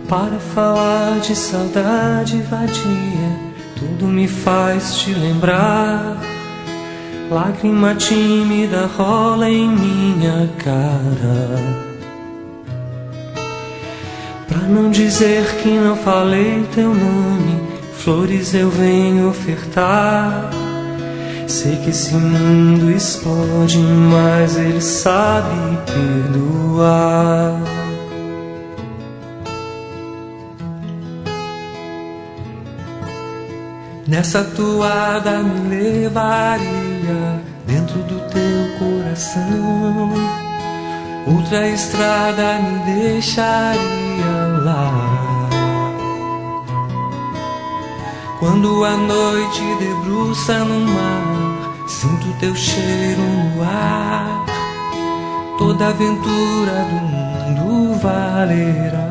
Para falar de saudade vadia, tudo me faz te lembrar. Lágrima tímida rola em minha cara. Pra não dizer que não falei teu nome, flores eu venho ofertar. Sei que esse mundo explode, mas ele sabe perdoar. Nessa toada me levaria dentro do teu coração. Outra estrada me deixaria lá. Quando a noite debruça no mar, sinto teu cheiro no ar. Toda aventura do mundo valerá.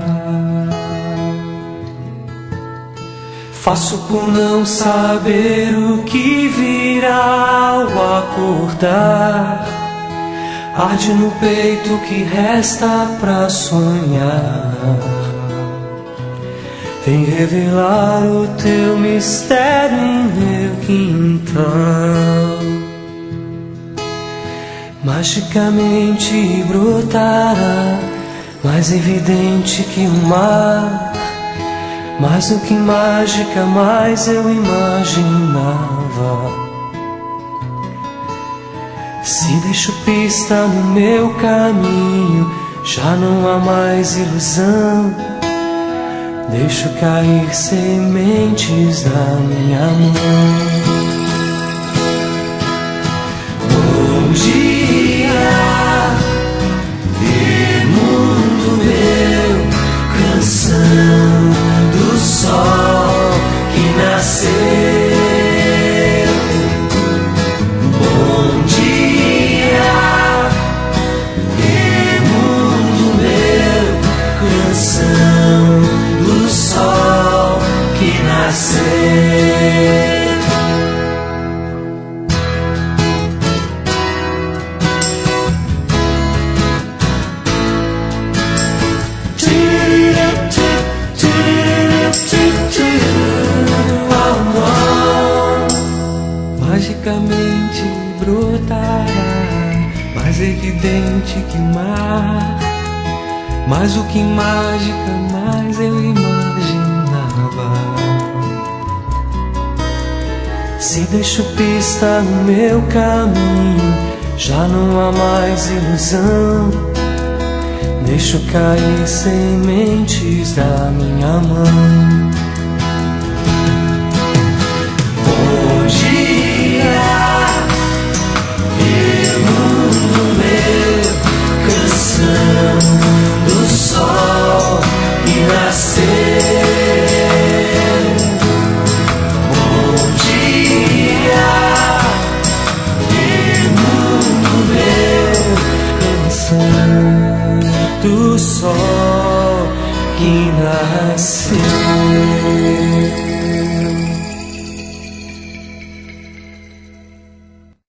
Faço por não saber o que virá ao acordar. Arde no peito o que resta pra sonhar. Vem revelar o teu mistério em meu quintal. Magicamente brotará, mais evidente que o mar. Mais do que mágica, mais eu imaginava. Se deixo pista no meu caminho, já não há mais ilusão. Deixo cair sementes da minha mão. Bom dia, ver mundo meu, canção do sol que nasceu. Bom dia, mundo meu, canção do sol que nasceu. Magicamente brotará, mais evidente que o mar. Mais do que mágica, mais eu imaginava. Se deixo pista no meu caminho, já não há mais ilusão. Deixo cair sementes da minha mão. Do sol que nasceu. Bom dia, mundo meu, canção do sol que nasceu.